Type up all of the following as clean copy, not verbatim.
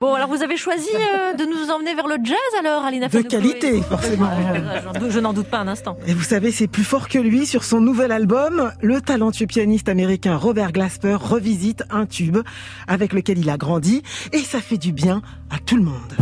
Bon, alors vous avez choisi de nous emmener vers le jazz alors, Alina De qualité, forcément. Je n'en doute pas un instant. Et vous savez, c'est plus fort que lui. Sur son nouvel album, le talentueux pianiste américain Robert Glasper revisite un tube avec lequel il a grandi. Et ça fait du bien à tout le monde.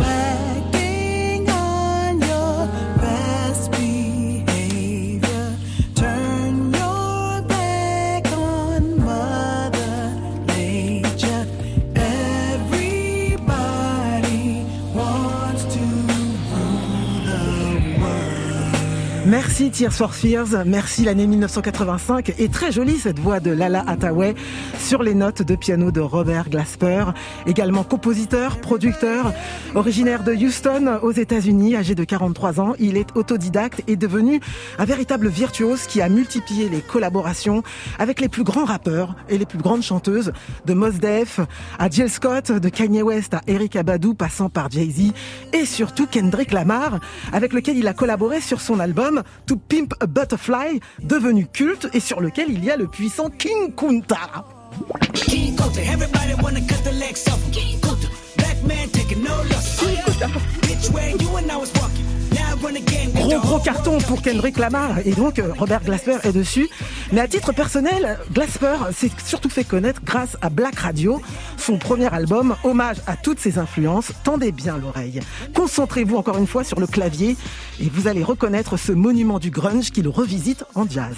Merci Tears for Fears, merci l'année 1985 et très jolie cette voix de Lala Hathaway sur les notes de piano de Robert Glasper, également compositeur, producteur, originaire de Houston aux États-Unis, âgé de 43 ans, il est autodidacte et devenu un véritable virtuose qui a multiplié les collaborations avec les plus grands rappeurs et les plus grandes chanteuses, de Mos Def à Jill Scott, de Kanye West à Erykah Badu, passant par Jay-Z et surtout Kendrick Lamar, avec lequel il a collaboré sur son album To Pimp a Butterfly, devenu culte et sur lequel il y a le puissant King Kunta. King Kunta, everybody wanna cut the legs off. King Kunta, black man taking no loss. Bitch where you and I was walking. Gros carton pour Kendrick Lamar et donc Robert Glasper est dessus. Mais à titre personnel, Glasper s'est surtout fait connaître grâce à Black Radio, son premier album, hommage à toutes ses influences. Tendez bien l'oreille. Concentrez-vous encore une fois sur le clavier et vous allez reconnaître ce monument du grunge qu'il revisite en jazz.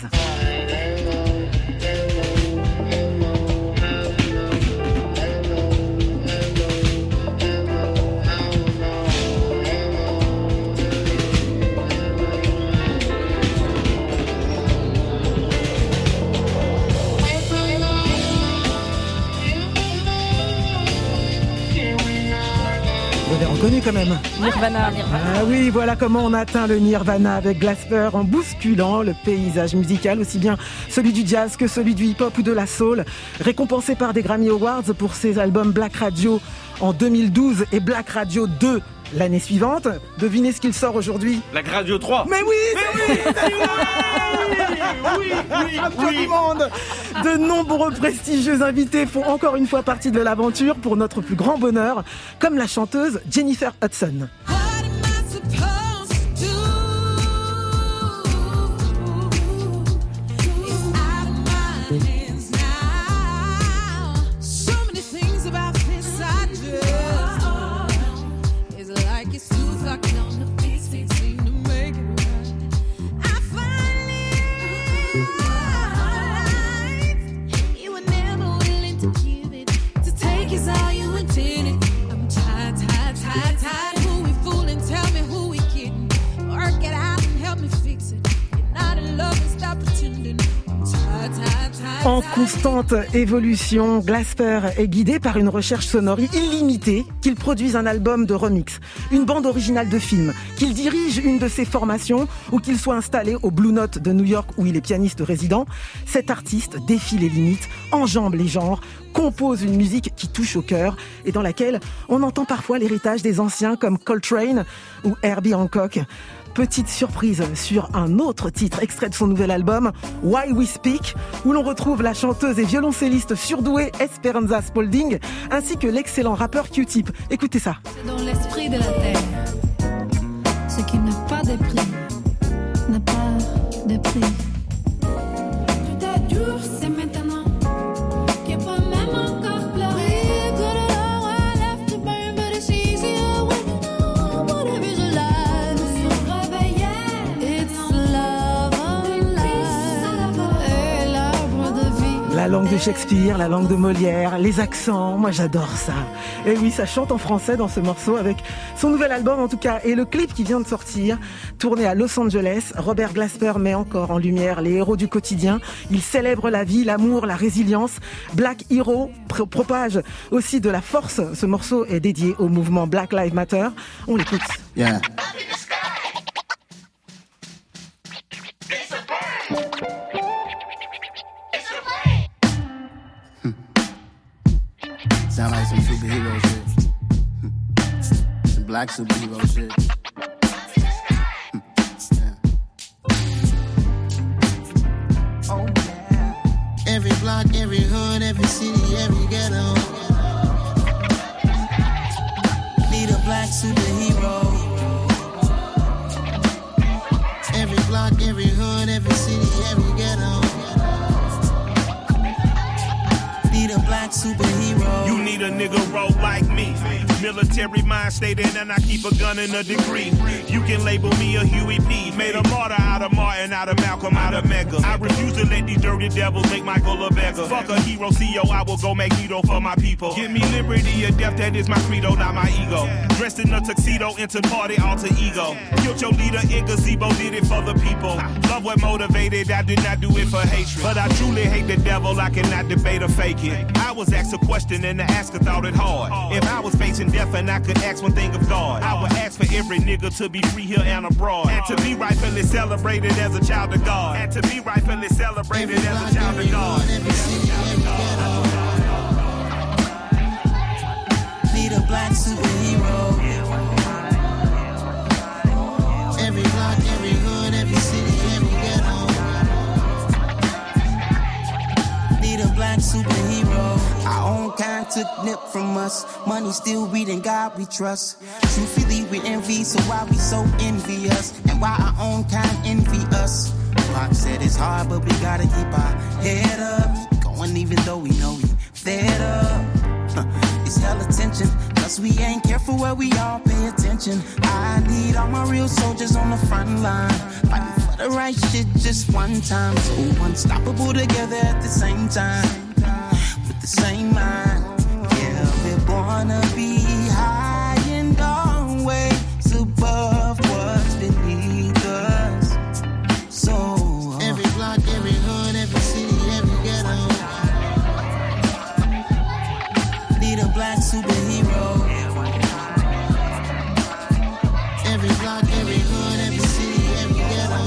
Connu quand même. Nirvana. Ah oui, voilà comment on atteint le Nirvana avec Glasper en bousculant le paysage musical, aussi bien celui du jazz que celui du hip-hop ou de la soul. Récompensé par des Grammy Awards pour ses albums Black Radio en 2012 et Black Radio 2 l'année suivante. Devinez ce qu'il sort aujourd'hui. Black Radio 3. Mais oui, oui. De nombreux prestigieux invités font encore une fois partie de l'aventure pour notre plus grand bonheur, comme la chanteuse Jennifer Hudson. En constante évolution, Glasper est guidé par une recherche sonore illimitée, qu'il produise un album de remix, une bande originale de film, qu'il dirige une de ses formations ou qu'il soit installé au Blue Note de New York où il est pianiste résident. Cet artiste défie les limites, enjambe les genres, compose une musique qui touche au cœur et dans laquelle on entend parfois l'héritage des anciens comme Coltrane ou Herbie Hancock. Petite surprise sur un autre titre extrait de son nouvel album, Why We Speak, où l'on retrouve la chanteuse et violoncelliste surdouée Esperanza Spalding, ainsi que l'excellent rappeur Q-Tip. Écoutez ça. C'est dans l'esprit de la terre. Ce qui n'a pas de prix, n'a pas de prix. Tout est dur, c'est maintenant. Qui peut même encore pleurer. La langue de Shakespeare, la langue de Molière, les accents, moi j'adore ça. Et oui, ça chante en français dans ce morceau avec son nouvel album en tout cas. Et le clip qui vient de sortir, tourné à Los Angeles, Robert Glasper met encore en lumière les héros du quotidien. Il célèbre la vie, l'amour, la résilience. Black Hero propage aussi de la force. Ce morceau est dédié au mouvement Black Lives Matter. On l'écoute. Yeah. Sound like some superhero shit. Some black superhero shit. Oh yeah. Every block, every hood, every city, every ghetto. need a nigga roll like me. Military mind stated, and I keep a gun and a degree. You can label me a Huey P. Made a martyr out of Martin, out of Malcolm, out of Mega. I refuse to let these dirty devils make Michael a beggar. Fuck a hero, CEO, I will go Magneto for my people. Give me liberty or death, that is my credo, not my ego. Dressed in a tuxedo, into party, alter ego. Killed your leader in gazebo, did it for the people. Love what motivated, I did not do it for hatred. But I truly hate the devil, I cannot debate or fake it. I was asked a question and the asker thought it hard. If I was facing death and I could ask one thing of God, I would ask for every nigga to be free here and abroad. And to be rightfully celebrated as a child of God. And to be rightfully celebrated as a child of God. Need a black superhero. Every block, every hood, every city, every ghetto. Need a black superhero. Our own kind took nip from us. Money still reading God we trust. Truthfully we envy, so why we so envious? And why our own kind envy us? Pac said it's hard, but we gotta keep our head up. Keep going even though we know we fed up. It's hella tension, cause we ain't careful where we all pay attention. I need all my real soldiers on the front line, fighting for the right shit just one time. So unstoppable together at the same time, with the same mind. Yeah, we're born to be high and always above what's beneath us. So every block, every hood, every city, every ghetto. Need a black superhero. Every block, every hood, every city, every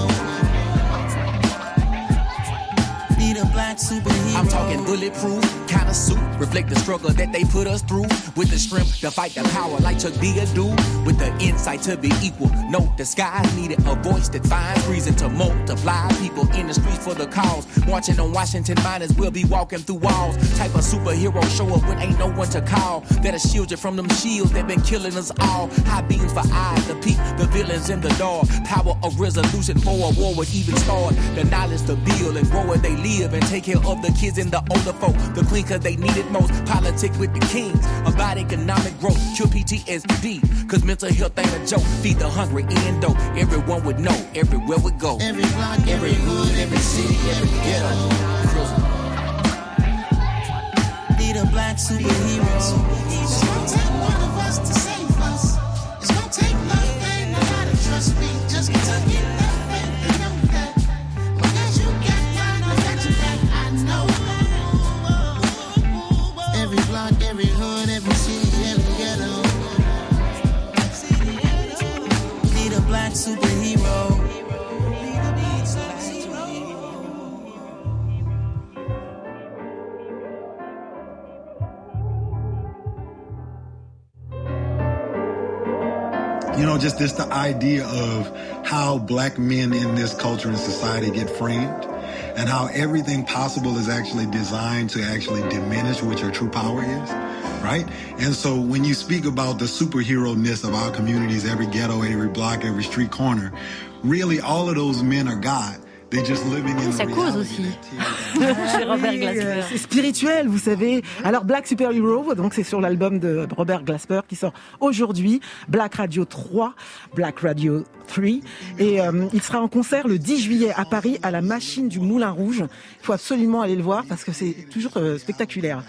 ghetto. Need a black superhero. I'm talking bulletproof kind of suit, reflect the struggle that they put us through. With the strength to fight the power like Chuck D do. With the insight to be equal, no disguise needed. A voice that finds reason to multiply. People in the streets for the cause. Marching on Washington miners will be walking through walls. Type of superhero show up when ain't no one to call. That'll shield you from them shields that been killing us all. High beams for eyes to peep the villains in the dark. Power of resolution for a war would even start. The knowledge to build and grow where they live and take care of the kids and the older folk. The clean cause they need it most. Politics with the kings about economic growth. Cure PTSD cause mental health ain't a joke. Feed the hungry and dope. Everyone would know everywhere we go. Every block, every hood, every city, every ghetto. Need a black superhero. It's gonna take one of us to save us. It's gonna take love and you gotta trust me. Just get to get that faith and know that. Long as you get mine, I got your back, I know. Every block, every hood, every city, every ghetto. Need a black superhero. You know, just the idea of how black men in this culture and society get framed and how everything possible is actually designed to actually diminish what your true power is, right? And so when you speak about the superhero-ness of our communities, every ghetto, every block, every street corner, really all of those men are God. They're just living in ça cause aussi. Chez Robert Glasper. C'est spirituel, vous savez. Alors Black Superhero, donc c'est sur l'album de Robert Glasper qui sort aujourd'hui, Black Radio 3, Black Radio 3, et il sera en concert le 10 juillet à Paris à la Machine du Moulin Rouge. Il faut absolument aller le voir parce que c'est toujours spectaculaire.